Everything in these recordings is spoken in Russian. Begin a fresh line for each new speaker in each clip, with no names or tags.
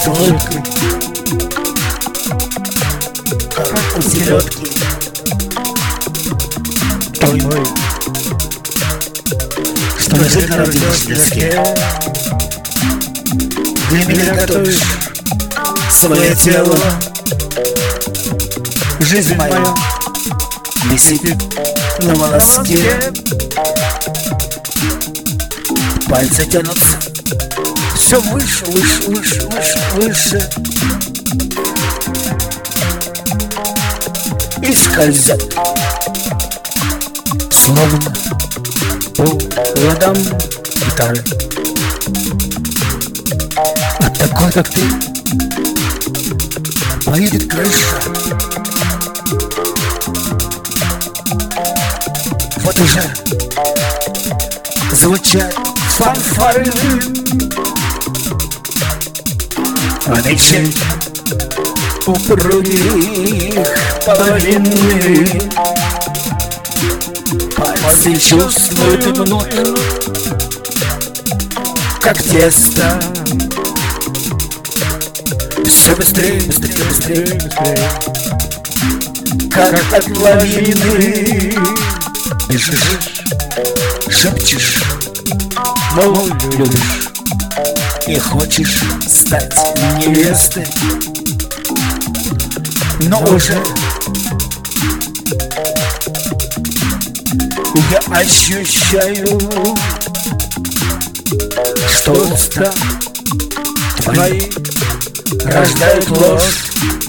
с улыбкой, как у селедки той, что лежит на родившей доске. Для меня готовишь свое тело. Жизнь моя висит на волоске. Пальцы тянутся все выше, выше, выше, выше, выше, и скользят, словно по ладам гитары. От такой, как ты, поедет крыша. Вот уже звучат фанфары, а мечей упругих половины. Пальцы чувствуют и мнут, как тесто. Все быстрее, быстрее, быстрее, быстрее, как от лавины. Бежишь, шепчешь, мол, любишь и хочешь стать невестой, но уже я ощущаю, что уста твои рождают ложь.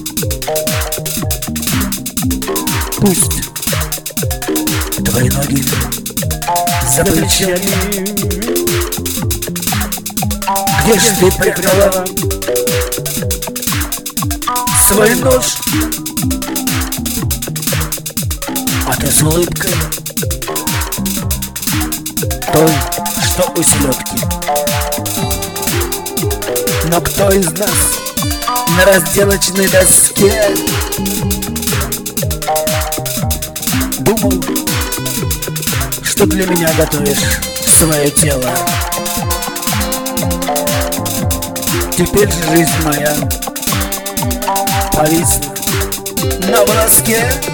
Пусть твои ноги за плечами. Где ж ты прятала свой нож? А ты с улыбкой той, что у селедки. Но кто из нас на разделочной доске думал, что для меня готовишь свое тело? Теперь же жизнь моя повисла на волоске.